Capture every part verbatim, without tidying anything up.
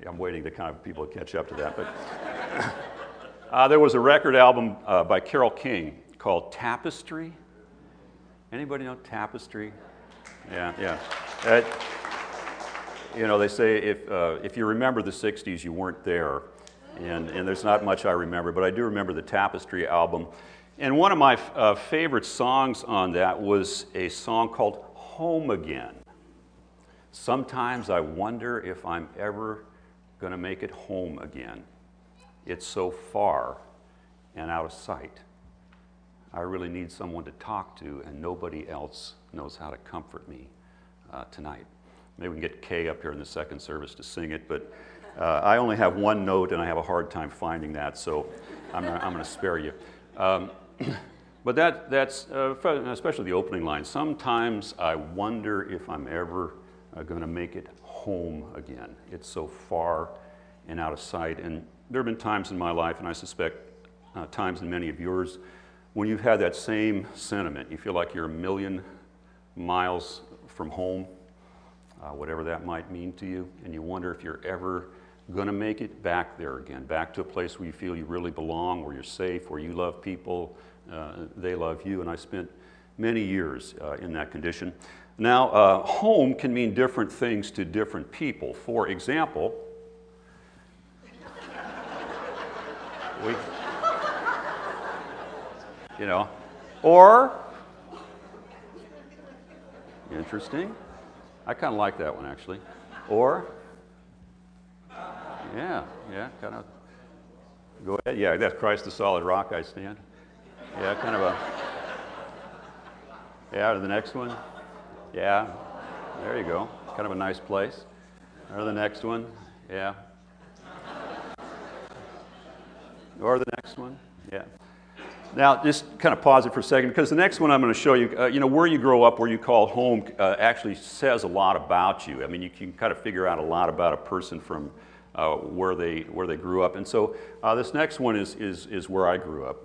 I'm waiting to kind of people to catch up to that. But uh, there was a record album uh, by Carole King called Tapestry. Anybody know Tapestry? Yeah, yeah. Uh, you know, they say if, uh, if you remember the sixties, you weren't there. And, and there's not much I remember, but I do remember the Tapestry album. And one of my uh, favorite songs on that was a song called Home Again. Sometimes I wonder if I'm ever going to make it home again. It's so far and out of sight. I really need someone to talk to, and nobody else knows how to comfort me uh, tonight. Maybe we can get Kay up here in the second service to sing it, but uh, I only have one note, and I have a hard time finding that, so I'm gonna, I'm going to spare you. Um, but that, that's, uh, especially the opening line, sometimes I wonder if I'm ever uh, going to make it home again. It's so far and out of sight. And there have been times in my life, and I suspect uh, times in many of yours, when you've had that same sentiment. You feel like you're a million miles from home, uh, whatever that might mean to you, and you wonder if you're ever going to make it back there again, back to a place where you feel you really belong, where you're safe, where you love people, uh, they love you. And I spent many years uh, in that condition. Now, uh, home can mean different things to different people. For example, we, you know, or, interesting, I kind of like that one actually, or, yeah, yeah, kind of, go ahead, yeah, that's Christ the solid rock I stand. Yeah, kind of a, yeah, to the next one, yeah, there you go, kind of a nice place. Or the next one, yeah. Or the next one, yeah. Now, just kind of pause it for a second, because the next one I'm going to show you, uh, you know, where you grow up, where you call home, uh, actually says a lot about you. I mean, you can kind of figure out a lot about a person from uh, where they where they grew up. And so, uh, this next one is is is where I grew up.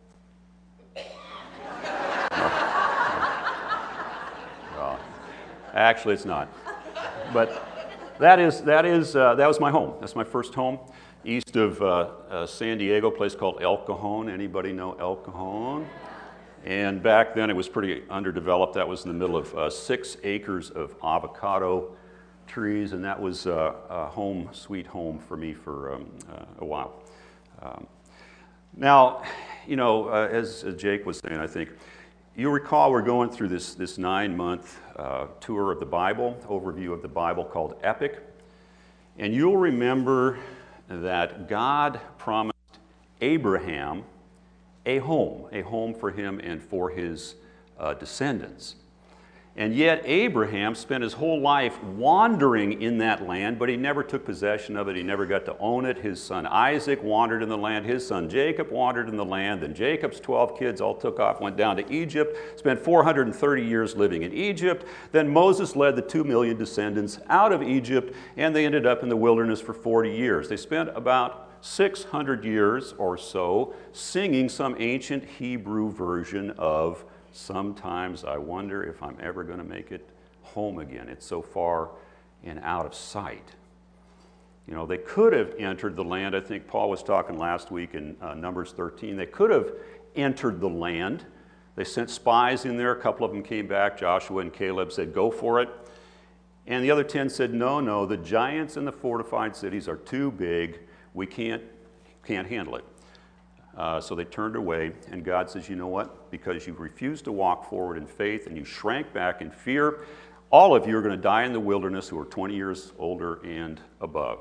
Well, actually, it's not. But that is that is uh, that was my home. That's my first home. East of uh, uh, San Diego, a place called El Cajon. Anybody know El Cajon? And back then it was pretty underdeveloped. That was in the middle of uh, six acres of avocado trees, and that was uh, a home, sweet home for me for um, uh, a while. Um, now, you know, uh, as Jake was saying, I think, you'll recall we're going through this, this nine-month uh, tour of the Bible, overview of the Bible called Epic. And you'll remember that God promised Abraham a home, a home for him and for his uh, descendants. And yet Abraham spent his whole life wandering in that land, but he never took possession of it. He never got to own it. His son Isaac wandered in the land. His son Jacob wandered in the land. Then Jacob's twelve kids all took off, went down to Egypt, spent four hundred thirty years living in Egypt. Then Moses led the two million descendants out of Egypt, and they ended up in the wilderness for forty years. They spent about six hundred years or so singing some ancient Hebrew version of "Sometimes I wonder if I'm ever going to make it home again. It's so far and out of sight." You know, they could have entered the land. I think Paul was talking last week in uh, Numbers thirteen. They could have entered the land. They sent spies in there. A couple of them came back. Joshua and Caleb said, "Go for it." And the other ten said, "No, no, the giants and the fortified cities are too big. We can't, can't handle it." Uh, so they turned away, and God says, "You know what? Because you refused to walk forward in faith and you shrank back in fear, all of you are going to die in the wilderness who are twenty years older and above."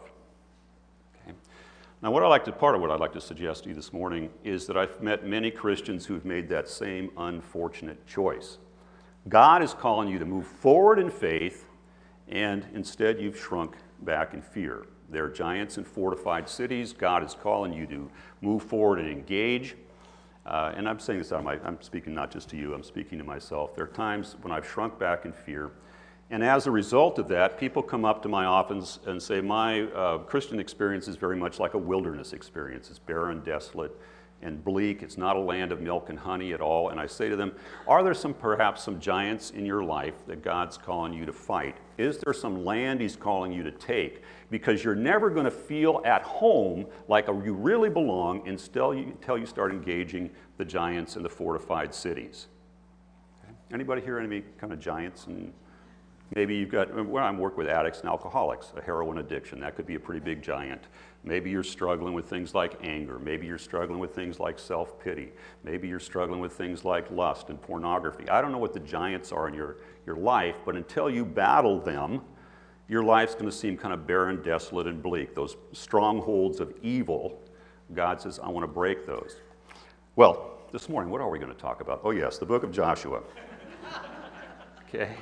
Okay. Now, what I like to, part of what I'd like to suggest to you this morning is that I've met many Christians who've made that same unfortunate choice. God is calling you to move forward in faith, and instead you've shrunk back in fear. There are giants and fortified cities. God is calling you to move forward and engage. Uh, and I'm saying this out of my, I'm speaking not just to you, I'm speaking to myself. There are times when I've shrunk back in fear. And as a result of that, people come up to my office and say, my uh, Christian experience is very much like a wilderness experience. It's barren, desolate, and bleak. It's not a land of milk and honey at all. And I say to them, are there some, perhaps some giants in your life that God's calling you to fight? Is there some land he's calling you to take? Because you're never going to feel at home like you really belong until you, until you start engaging the giants in the fortified cities. Okay. Anybody here any kind of giants? And maybe you've got, well, I'm working with addicts and alcoholics, a heroin addiction. That could be a pretty big giant. Maybe you're struggling with things like anger. Maybe you're struggling with things like self-pity. Maybe you're struggling with things like lust and pornography. I don't know what the giants are in your, your life, but until you battle them, your life's going to seem kind of barren, desolate, and bleak. Those strongholds of evil, God says, I want to break those. Well, this morning, what are we going to talk about? Oh, yes, the book of Joshua. Okay.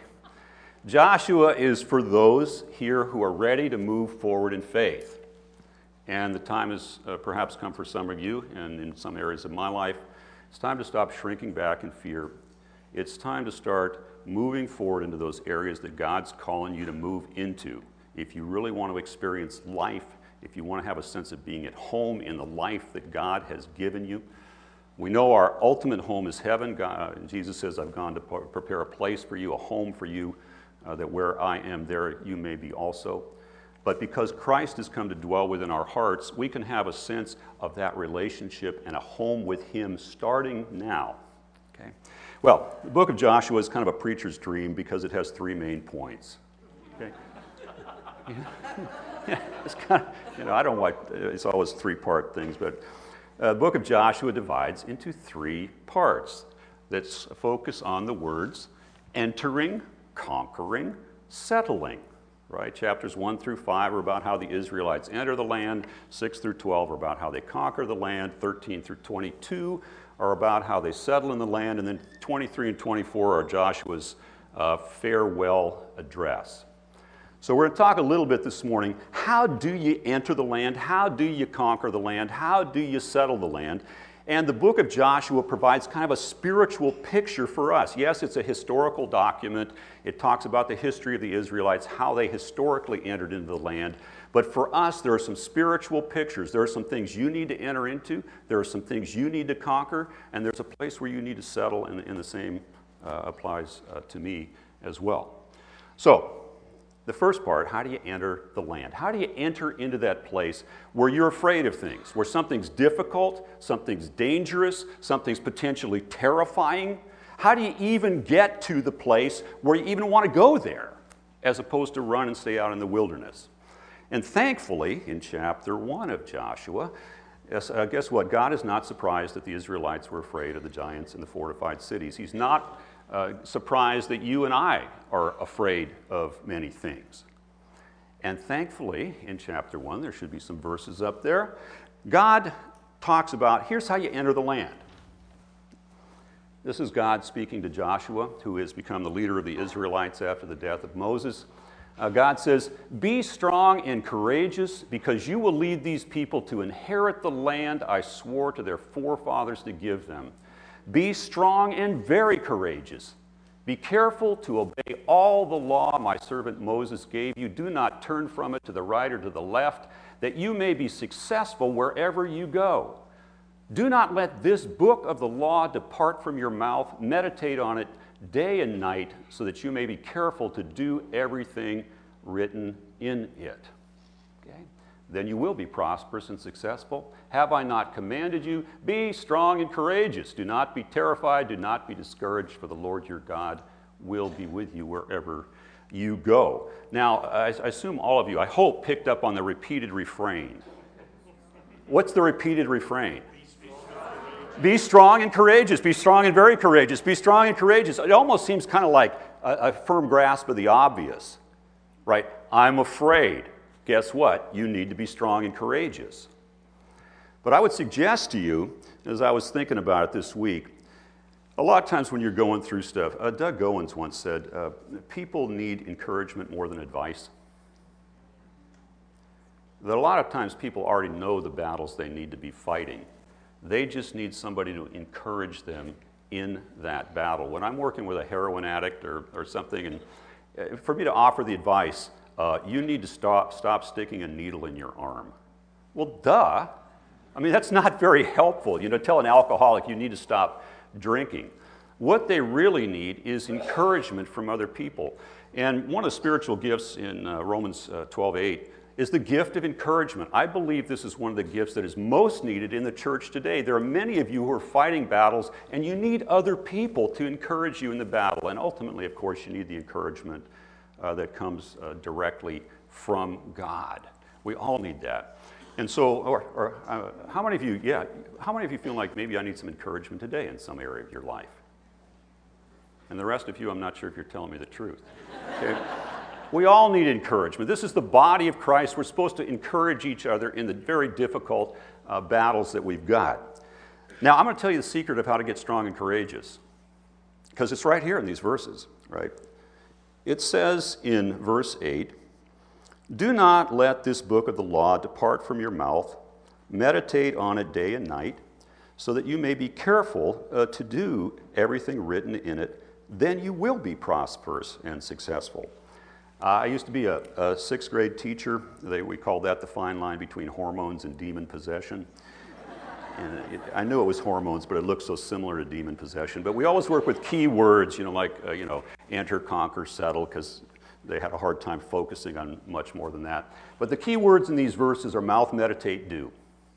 Joshua is for those here who are ready to move forward in faith. And the time has uh, perhaps come for some of you, and in some areas of my life, it's time to stop shrinking back in fear. It's time to start moving forward into those areas that God's calling you to move into. If you really want to experience life, if you want to have a sense of being at home in the life that God has given you. We know our ultimate home is heaven. God, Jesus says, I've gone to prepare a place for you, a home for you, uh, that where I am, there you may be also. But because Christ has come to dwell within our hearts, we can have a sense of that relationship and a home with him starting now. Okay? Well, the book of Joshua is kind of a preacher's dream because it has three main points. Okay? Yeah. Yeah, it's kind of, you know, I don't like, it's always three-part things, but uh, the book of Joshua divides into three parts that focus on the words entering, conquering, settling. Right? Chapters one through five are about how the Israelites enter the land. six through twelve are about how they conquer the land. thirteen through twenty-two are about how they settle in the land. And then twenty-three and twenty-four are Joshua's uh, farewell address. So we're going to talk a little bit this morning. How do you enter the land? How do you conquer the land? How do you settle the land? And the book of Joshua provides kind of a spiritual picture for us. Yes, it's a historical document. It talks about the history of the Israelites, how they historically entered into the land. But for us, there are some spiritual pictures. There are some things you need to enter into. There are some things you need to conquer. And there's a place where you need to settle, and, and the same uh, applies uh, to me as well. So, the first part, how do you enter the land? How do you enter into that place where you're afraid of things, where something's difficult, something's dangerous, something's potentially terrifying? How do you even get to the place where you even want to go there, as opposed to run and stay out in the wilderness? And thankfully, in chapter one of Joshua, yes, uh, guess what? God is not surprised that the Israelites were afraid of the giants in the fortified cities. He's not Uh, surprised that you and I are afraid of many things. And thankfully, in chapter one, there should be some verses up there, God talks about, here's how you enter the land. This is God speaking to Joshua, who has become the leader of the Israelites after the death of Moses. Uh, God says, be strong and courageous, because you will lead these people to inherit the land I swore to their forefathers to give them. Be strong and very courageous. Be careful to obey all the law my servant Moses gave you. Do not turn from it to the right or to the left, that you may be successful wherever you go. Do not let this book of the law depart from your mouth. Meditate on it day and night, so that you may be careful to do everything written in it. Okay? Then you will be prosperous and successful. Have I not commanded you? Be strong and courageous. Do not be terrified. Do not be discouraged, for the Lord your God will be with you wherever you go. Now, I assume all of you, I hope, picked up on the repeated refrain. What's the repeated refrain? Be strong and courageous. Be strong and very courageous. Be strong and courageous. It almost seems kind of like a, a firm grasp of the obvious, right? I'm afraid. Guess what? You need to be strong and courageous. But I would suggest to you, as I was thinking about it this week, a lot of times when you're going through stuff, uh, Doug Goins once said, uh, people need encouragement more than advice. That a lot of times people already know the battles they need to be fighting. They just need somebody to encourage them in that battle. When I'm working with a heroin addict or, or something, and uh, for me to offer the advice, Uh, you need to stop, stop sticking a needle in your arm. Well, duh. I mean, that's not very helpful. You know, tell an alcoholic you need to stop drinking. What they really need is encouragement from other people. And one of the spiritual gifts in uh, Romans uh, twelve eight is the gift of encouragement. I believe this is one of the gifts that is most needed in the church today. There are many of you who are fighting battles, and you need other people to encourage you in the battle. And ultimately, of course, you need the encouragement uh, that comes uh, directly from God. We all need that. And so, or, or uh, how many of you, yeah, how many of you feel like maybe I need some encouragement today in some area of your life? And the rest of you, I'm not sure if you're telling me the truth. Okay? We all need encouragement. This is the body of Christ. We're supposed to encourage each other in the very difficult uh, battles that we've got. Now, I'm going to tell you the secret of how to get strong and courageous, because it's right here in these verses, right? It says in verse eight, "Do not let this book of the law depart from your mouth. Meditate on it day and night, so that you may be careful uh, to do everything written in it. Then you will be prosperous and successful." Uh, I used to be a, a sixth grade teacher. They, we called that the fine line between hormones and demon possession. And it, I knew it was hormones, but it looked so similar to demon possession. But we always work with key words, you know, like, uh, you know, enter, conquer, settle, because they had a hard time focusing on much more than that. But the key words in these verses are mouth, meditate, do.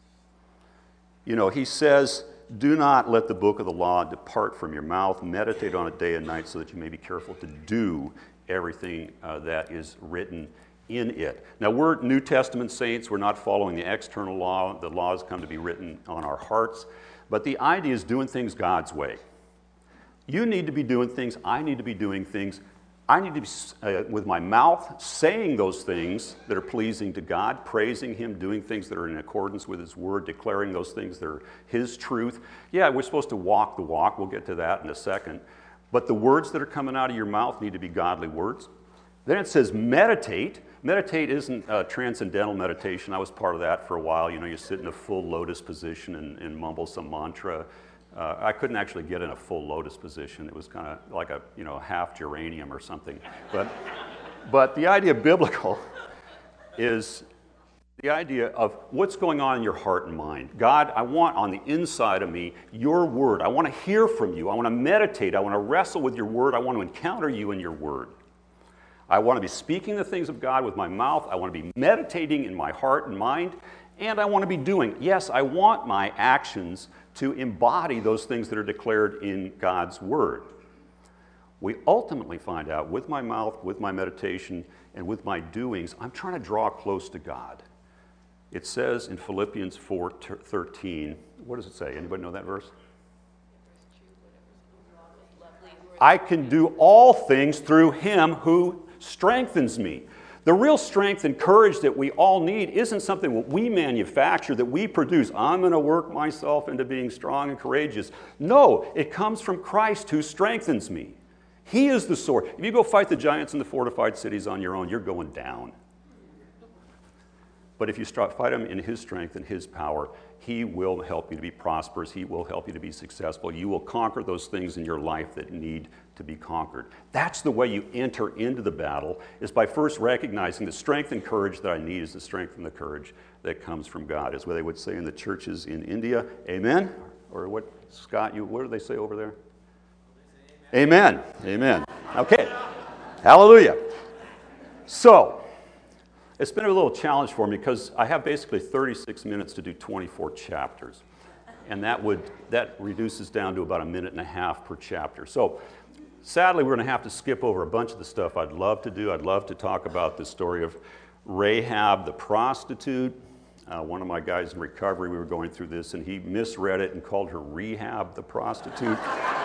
You know, he says, do not let the book of the law depart from your mouth. Meditate on it day and night so that you may be careful to do everything uh, that is written in it. Now, we're New Testament saints. We're not following the external law. The laws come to be written on our hearts. But the idea is doing things God's way. You need to be doing things. I need to be doing things. I need to be, uh, with my mouth, saying those things that are pleasing to God, praising Him, doing things that are in accordance with His Word, declaring those things that are His truth. Yeah, we're supposed to walk the walk. We'll get to that in a second. But the words that are coming out of your mouth need to be godly words. Then it says meditate. Meditate isn't uh, transcendental meditation. I was part of that for a while. You know, you sit in a full lotus position and, and mumble some mantra. Uh, I couldn't actually get in a full lotus position. It was kind of like a, you know, half geranium or something. But, but the idea biblical is the idea of what's going on in your heart and mind. God, I want on the inside of me your word. I want to hear from you. I want to meditate. I want to wrestle with your word. I want to encounter you in your word. I want to be speaking the things of God with my mouth. I want to be meditating in my heart and mind. And I want to be doing. Yes, I want my actions to embody those things that are declared in God's word. We ultimately find out with my mouth, with my meditation, and with my doings, I'm trying to draw close to God. It says in Philippians four thirteen, what does it say? Anybody know that verse? I can do all things through Him who strengthens me. The real strength and courage that we all need isn't something that we manufacture, that we produce. I'm going to work myself into being strong and courageous. No, it comes from Christ who strengthens me. He is the source. If you go fight the giants in the fortified cities on your own, you're going down. But if you fight them in His strength and His power, He will help you to be prosperous. He will help you to be successful. You will conquer those things in your life that need to be conquered. That's the way you enter into the battle, is by first recognizing the strength and courage that I need is the strength and the courage that comes from God, is what they would say in the churches in India. Amen? Or what, Scott, you, what do they say over there? Amen. Amen. Okay. Hallelujah. So, it's been a little challenge for me because I have basically thirty-six minutes to do twenty-four chapters. And that would that reduces down to about a minute and a half per chapter. So sadly, we're going to have to skip over a bunch of the stuff I'd love to do. I'd love to talk about the story of Rahab the prostitute. Uh, one of my guys in recovery, we were going through this, and he misread it and called her Rehab the prostitute.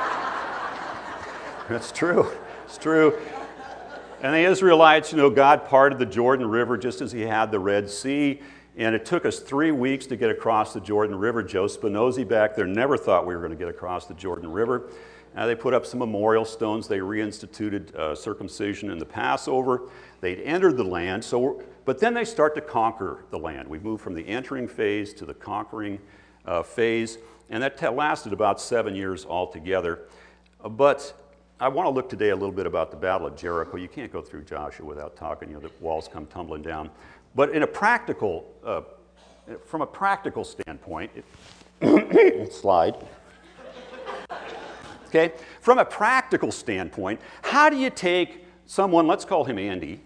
That's true. It's true. And the Israelites, you know, God parted the Jordan River just as He had the Red Sea. And it took us three weeks to get across the Jordan River. Joe Spinozzi back there never thought we were going to get across the Jordan River. Uh, they put up some memorial stones. They reinstituted uh, circumcision and the Passover. They'd entered the land. So, but then they start to conquer the land. We moved from the entering phase to the conquering uh, phase. And that t- lasted about seven years altogether. Uh, but I want to look today a little bit about the Battle of Jericho. You can't go through Joshua without talking. You know, the walls come tumbling down. But in a practical, uh, from a practical standpoint, it, slide. Okay, from a practical standpoint, how do you take someone, let's call him Andy,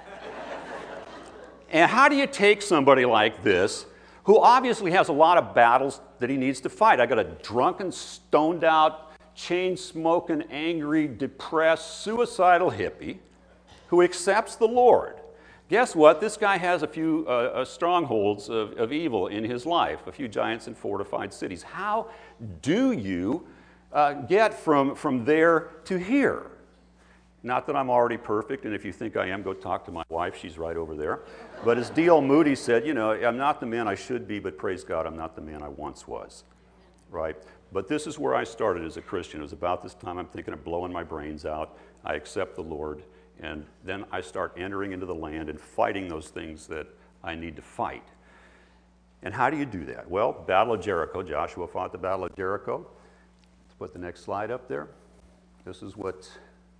and how do you take somebody like this who obviously has a lot of battles that he needs to fight? I got a drunken, stoned out, chain-smoking, angry, depressed, suicidal hippie who accepts the Lord. Guess what? This guy has a few uh, uh, strongholds of, of evil in his life, a few giants and fortified cities. How do you uh, get from, from there to here? Not that I'm already perfect, and if you think I am, go talk to my wife. She's right over there. But as D L Moody said, you know, I'm not the man I should be, but praise God, I'm not the man I once was. Right? But this is where I started as a Christian. It was about this time I'm thinking of blowing my brains out. I accept the Lord, and then I start entering into the land and fighting those things that I need to fight. And how do you do that? Well, Battle of Jericho. Joshua fought the Battle of Jericho. Let's put the next slide up there. This is what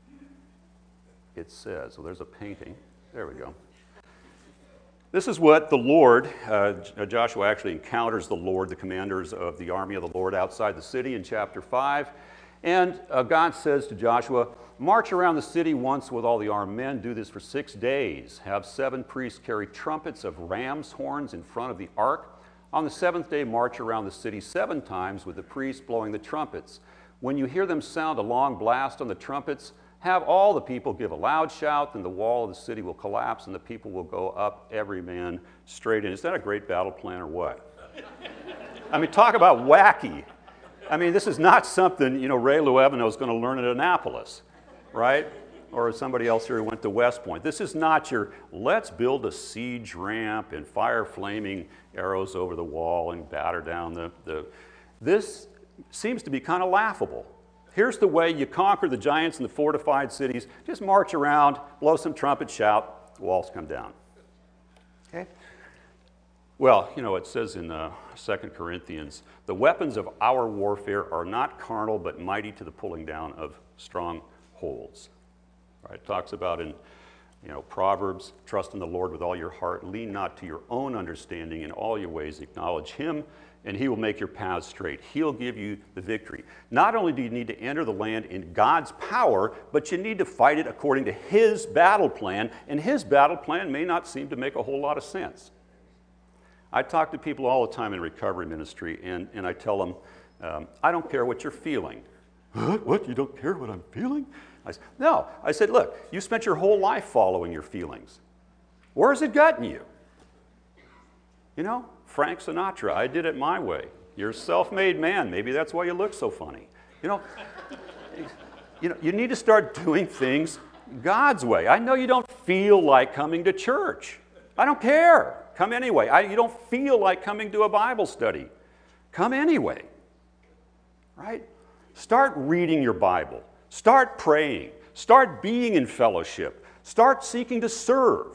it says. So there's a painting. There we go. This is what the Lord, uh, Joshua actually encounters the Lord, the commanders of the army of the Lord outside the city in chapter five. And uh, God says to Joshua, march around the city once with all the armed men. Do this for six days. Have seven priests carry trumpets of ram's horns in front of the ark. On the seventh day, march around the city seven times with the priests blowing the trumpets. When you hear them sound a long blast on the trumpets, have all the people give a loud shout, then the wall of the city will collapse and the people will go up, every man straight in. Is that a great battle plan or what? I mean, talk about wacky. I mean, this is not something, you know, Ray Luevino is going to learn at Annapolis, right? Or somebody else here who went to West Point. This is not your, let's build a siege ramp and fire flaming arrows over the wall and batter down the, the. This seems to be kind of laughable. Here's the way you conquer the giants and the fortified cities. Just march around, blow some trumpets, shout, the walls come down. Okay? Well, you know, it says in uh, Second Corinthians, the weapons of our warfare are not carnal, but mighty to the pulling down of strongholds. All right, it talks about in, you know, Proverbs, trust in the Lord with all your heart, lean not to your own understanding, in all your ways acknowledge him, and he will make your paths straight. He'll give you the victory. Not only do you need to enter the land in God's power, but you need to fight it according to his battle plan, and his battle plan may not seem to make a whole lot of sense. I talk to people all the time in recovery ministry, and, and I tell them, um, I don't care what you're feeling. What? What? You don't care what I'm feeling? I said, no. I said, look, you spent your whole life following your feelings. Where has it gotten you? You know, Frank Sinatra, I did it my way. You're a self-made man. Maybe that's why you look so funny. You know, you know, you need to start doing things God's way. I know you don't feel like coming to church. I don't care. Come anyway. I, you don't feel like coming to a Bible study. Come anyway. Right? Start reading your Bible. Start praying. Start being in fellowship. Start seeking to serve.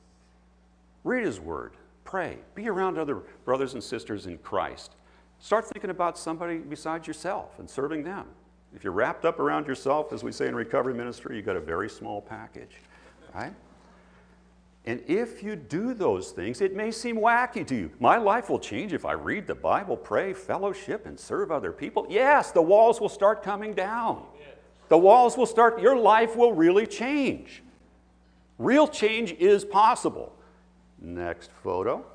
Read his word. Pray. Be around other brothers and sisters in Christ. Start thinking about somebody besides yourself and serving them. If you're wrapped up around yourself, as we say in recovery ministry, you've got a very small package, right? And if you do those things, it may seem wacky to you. My life will change if I read the Bible, pray, fellowship, and serve other people. Yes, the walls will start coming down. The walls will start, your life will really change. Real change is possible. Next photo.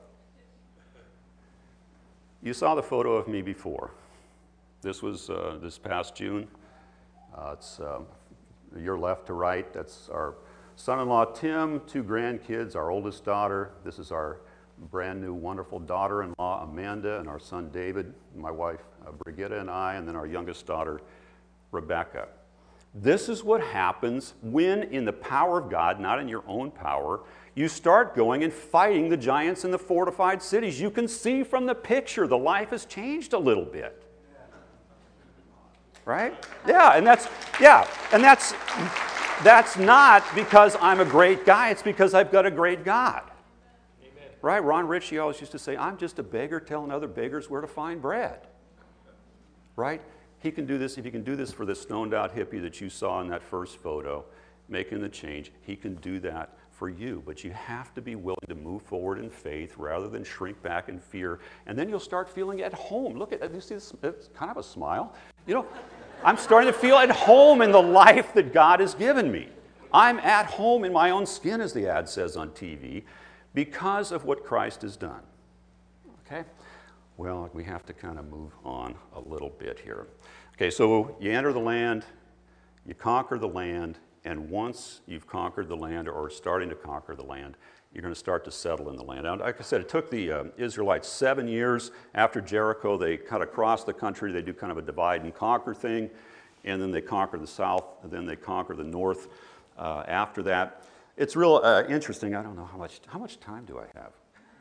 You saw the photo of me before. This was uh, this past June. Uh, it's uh, your left to right. That's our son-in-law Tim, two grandkids, our oldest daughter. This is our brand new wonderful daughter-in-law Amanda, and our son David, my wife uh, Brigitta and I, and then our youngest daughter Rebecca. This is what happens when, in the power of God, not in your own power, you start going and fighting the giants in the fortified cities. You can see from the picture the life has changed a little bit. Right? Yeah, and that's, yeah, and that's, that's not because I'm a great guy. It's because I've got a great God. Amen. Right? Ron Ritchie always used to say, I'm just a beggar telling other beggars where to find bread. Right? He can do this. If he can do this for the stoned out hippie that you saw in that first photo, making the change, he can do that for you, but you have to be willing to move forward in faith rather than shrink back in fear, and then you'll start feeling at home. Look at, you see this, it's kind of a smile. You know, I'm starting to feel at home in the life that God has given me. I'm at home in my own skin, as the ad says on T V, because of what Christ has done. Okay? Well, we have to kind of move on a little bit here. Okay, so you enter the land, you conquer the land, and once you've conquered the land or are starting to conquer the land, you're going to start to settle in the land. Now, like I said, it took the uh, Israelites seven years after Jericho. They kind of cross the country. They do kind of a divide and conquer thing, and then they conquer the south, and then they conquer the north uh, after that. It's real uh, interesting. I don't know how much, how much time do I have?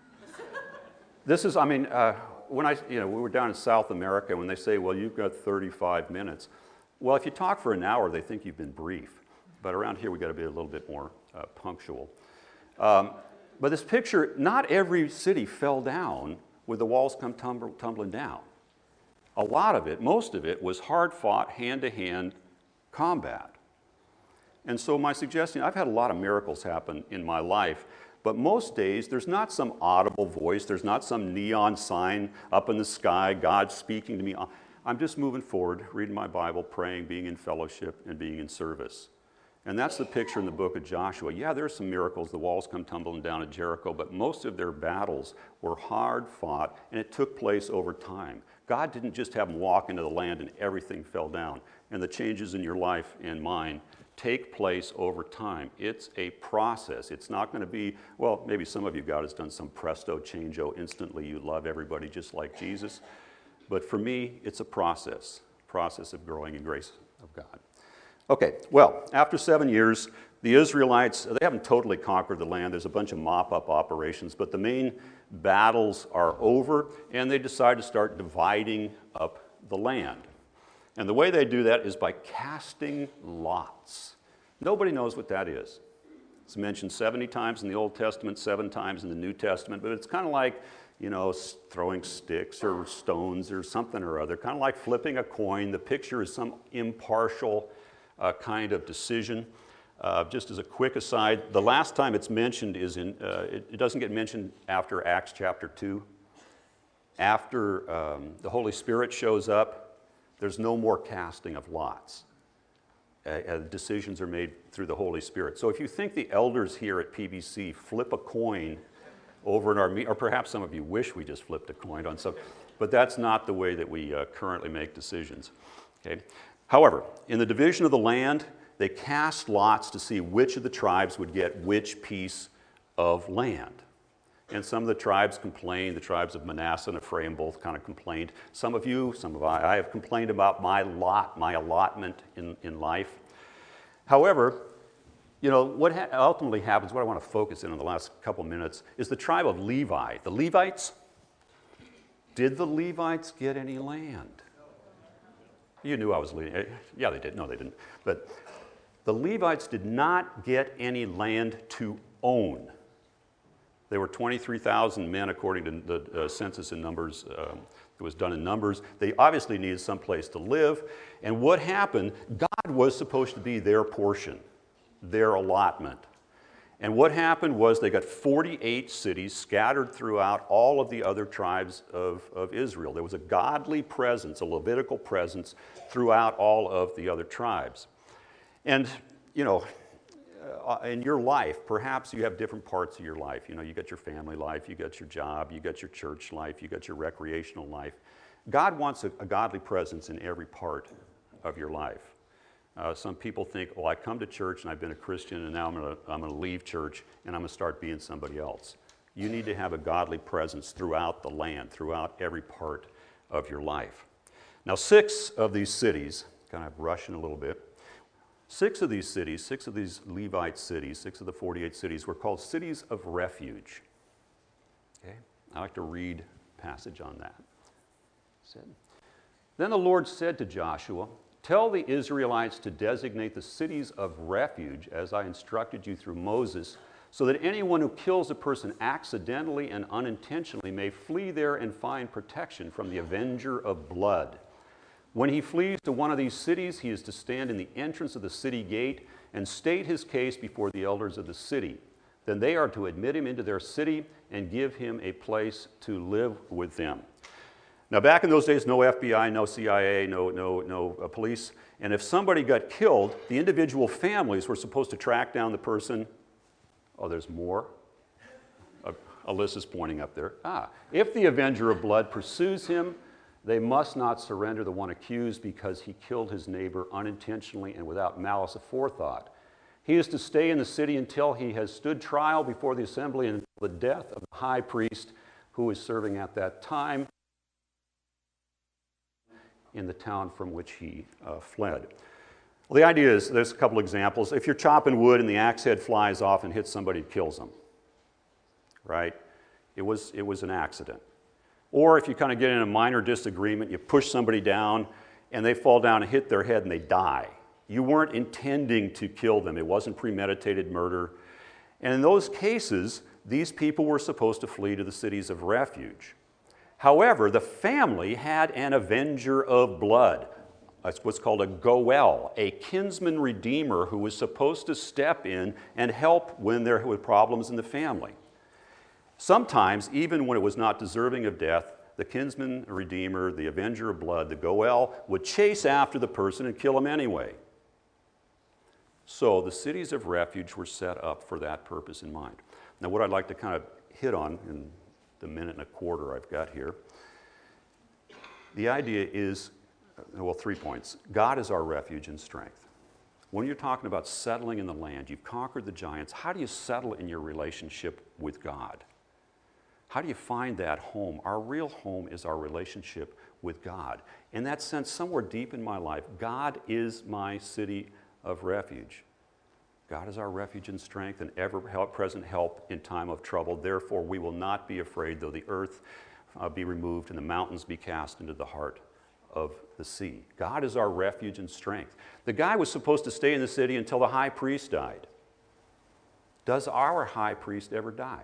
This is, I mean, uh, when I, you know, we were down in South America, when they say, well, you've got thirty-five minutes. Well, if you talk for an hour, they think you've been brief. But around here, we've got to be a little bit more uh, punctual. Um, but this picture, not every city fell down with the walls come tumble, tumbling down. A lot of it, most of it, was hard-fought, hand-to-hand combat. And so my suggestion, I've had a lot of miracles happen in my life, but most days, there's not some audible voice, there's not some neon sign up in the sky, God speaking to me. I'm just moving forward, reading my Bible, praying, being in fellowship, and being in service. And that's the picture in the book of Joshua. Yeah, there's some miracles. The walls come tumbling down at Jericho, but most of their battles were hard fought, and it took place over time. God didn't just have them walk into the land and everything fell down. And the changes in your life and mine take place over time. It's a process. It's not going to be, well, maybe some of you, God has done some presto change-o instantly. You love everybody just like Jesus. But for me, it's a process, process of growing in grace of God. Okay, well, after seven years, the Israelites, they haven't totally conquered the land. There's a bunch of mop-up operations, but the main battles are over, and they decide to start dividing up the land. And the way they do that is by casting lots. Nobody knows what that is. It's mentioned seventy times in the Old Testament, seven times in the New Testament, but it's kind of like, you know, throwing sticks or stones or something or other, kind of like flipping a coin. The picture is some impartial uh, kind of decision. Uh, just as a quick aside, the last time it's mentioned is in, uh, it, it doesn't get mentioned after Acts chapter two. After um, the Holy Spirit shows up, there's no more casting of lots. Uh, uh, decisions are made through the Holy Spirit. So if you think the elders here at P B C flip a coin over in our meeting, or perhaps some of you wish we just flipped a coin on some, but that's not the way that we uh, currently make decisions. Okay? However, in the division of the land, they cast lots to see which of the tribes would get which piece of land. And some of the tribes complained, the tribes of Manasseh and Ephraim both kind of complained. Some of you, some of I, I have complained about my lot, my allotment in, in life. However, you know, what ha- ultimately happens, what I want to focus in on the last couple minutes, is the tribe of Levi. The Levites, did the Levites get any land? You knew I was leading. Yeah, they did. No, they didn't. But the Levites did not get any land to own. There were twenty-three thousand men, according to the uh, census in Numbers. Um, it was done in Numbers. They obviously needed some place to live. And what happened, God was supposed to be their portion, their allotment. And what happened was they got forty-eight cities scattered throughout all of the other tribes of, of Israel. There was a godly presence, a Levitical presence throughout all of the other tribes. And, you know, Uh, in your life, perhaps you have different parts of your life. You know, you got your family life, you got your job, you got your church life, you got your recreational life. God wants a, a godly presence in every part of your life. Uh, some people think, well, I come to church and I've been a Christian and now I'm going to I'm going to leave church and I'm going to start being somebody else. You need to have a godly presence throughout the land, throughout every part of your life. Now, six of these cities, kind of rushing a little bit, Six of these cities, six of these Levite cities, six of the forty-eight cities were called cities of refuge. Okay? I like to read a passage on that. It said, Then the Lord said to Joshua, Tell the Israelites to designate the cities of refuge as I instructed you through Moses, so that anyone who kills a person accidentally and unintentionally may flee there and find protection from the avenger of blood. When he flees to one of these cities, he is to stand in the entrance of the city gate and state his case before the elders of the city. then they are to admit him into their city and give him a place to live with them. Now, back in those days, no F B I, no C I A, no, no, no uh, police. And if somebody got killed, the individual families were supposed to track down the person. Oh, there's more. Uh, Alyssa's pointing up there. Ah, if the avenger of blood pursues him, they must not surrender the one accused because he killed his neighbor unintentionally and without malice aforethought. He is to stay in the city until he has stood trial before the assembly and until the death of the high priest who is serving at that time in the town from which he uh, fled. Well, the idea is, there's a couple examples. If you're chopping wood and the axe head flies off and hits somebody, it kills them, right? It was, it was an accident. Or if you kind of get in a minor disagreement, you push somebody down and they fall down and hit their head and they die. You weren't intending to kill them. It wasn't premeditated murder. And in those cases, these people were supposed to flee to the cities of refuge. However, the family had an avenger of blood. That's what's called a goel, a kinsman redeemer who was supposed to step in and help when there were problems in the family. Sometimes, even when it was not deserving of death, the kinsman redeemer, the avenger of blood, the goel, would chase after the person and kill him anyway. So the cities of refuge were set up for that purpose in mind. Now, what I'd like to kind of hit on in the minute and a quarter I've got here, the idea is, well, three points. God is our refuge and strength. When you're talking about settling in the land, you've conquered the giants, how do you settle in your relationship with God? How do you find that home? Our real home is our relationship with God. In that sense, somewhere deep in my life, God is my city of refuge. God is our refuge and strength and ever-present help in time of trouble. Therefore, we will not be afraid, though the earth uh, be removed and the mountains be cast into the heart of the sea. God is our refuge and strength. The guy was supposed to stay in the city until the high priest died. Does our high priest ever die?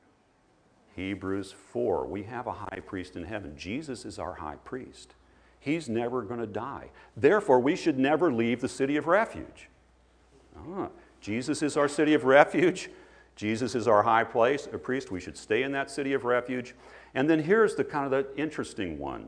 Hebrews four, we have a high priest in heaven. Jesus is our high priest. He's never going to die. Therefore, we should never leave the city of refuge. Ah, Jesus is our city of refuge. Jesus is our high place, a priest. We should stay in that city of refuge. And then here's the kind of the interesting one.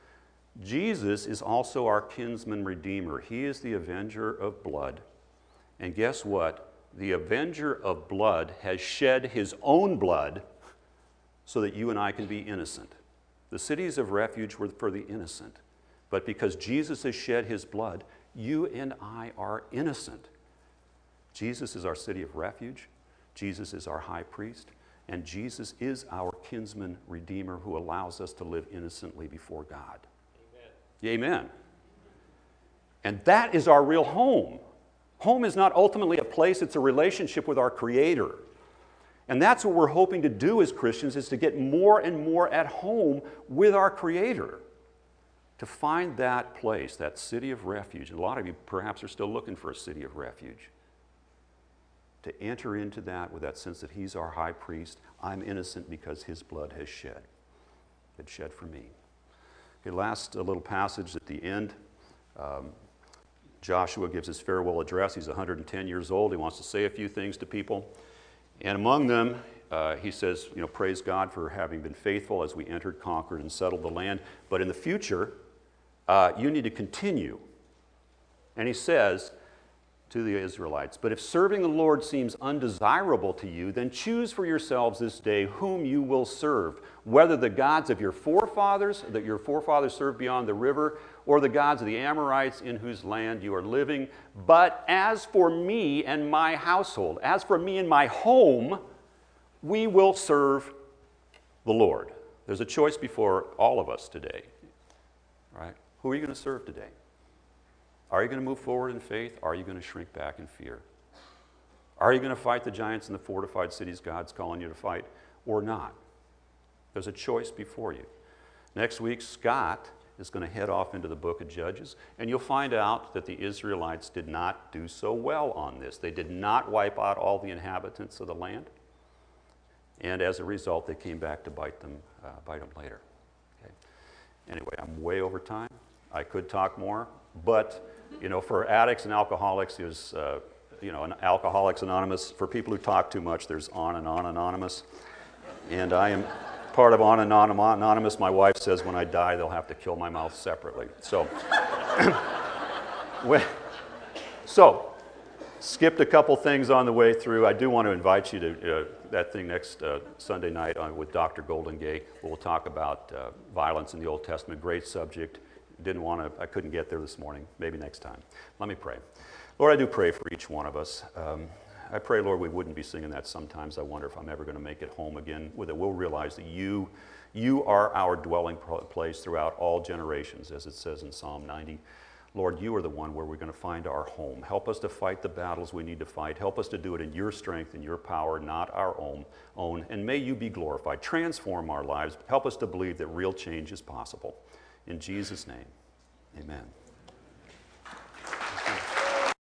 Jesus is also our kinsman redeemer. He is the avenger of blood. And guess what? The avenger of blood has shed his own blood so that you and I can be innocent. The cities of refuge were for the innocent. But because Jesus has shed his blood, you and I are innocent. Jesus is our city of refuge. Jesus is our high priest. And Jesus is our kinsman redeemer who allows us to live innocently before God. Amen. Amen. And that is our real home. Home is not ultimately a place, it's a relationship with our Creator. And that's what we're hoping to do as Christians, is to get more and more at home with our Creator. To find that place, that city of refuge. And a lot of you perhaps are still looking for a city of refuge. To enter into that with that sense that He's our high priest. I'm innocent because His blood has shed. It shed for me. Okay, last a little passage at the end. Um, Joshua gives his farewell address. He's one hundred ten years old. He wants to say a few things to people. And among them, uh, he says, you know, praise God for having been faithful as we entered, conquered, and settled the land. But in the future, uh, you need to continue. And he says to the Israelites, but if serving the Lord seems undesirable to you, then choose for yourselves this day whom you will serve, whether the gods of your forefathers, that your forefathers served beyond the river, or the gods of the Amorites in whose land you are living. But as for me and my household, as for me and my home, we will serve the Lord. There's a choice before all of us today, right? Who are you going to serve today? Are you going to move forward in faith? Are you going to shrink back in fear? Are you going to fight the giants in the fortified cities God's calling you to fight, or not? There's a choice before you. Next week, Scott is going to head off into the book of Judges, and you'll find out that the Israelites did not do so well on this. They did not wipe out all the inhabitants of the land, and as a result, they came back to bite them, uh, bite them later. Okay. Anyway, I'm way over time. I could talk more, but you know, for addicts and alcoholics, there's uh, you know, an Alcoholics Anonymous. For people who talk too much, there's On and On Anonymous. And I am part of On and On Anonymous. My wife says when I die, they'll have to kill my mouth separately. So, when, so skipped a couple things on the way through. I do want to invite you to uh, that thing next uh, Sunday night on, with Doctor Goldengate. We'll talk about uh, violence in the Old Testament. Great subject. Didn't want to, I couldn't get there this morning. Maybe next time. Let me pray. Lord, I do pray for each one of us. Um, I pray, Lord, we wouldn't be singing that sometimes. I wonder if I'm ever going to make it home again. With it, we'll realize that you, you are our dwelling place throughout all generations, as it says in Psalm ninety. Lord, you are the one where we're going to find our home. Help us to fight the battles we need to fight. Help us to do it in your strength and your power, not our own. own. And may you be glorified. Transform our lives. Help us to believe that real change is possible. In Jesus' name, amen.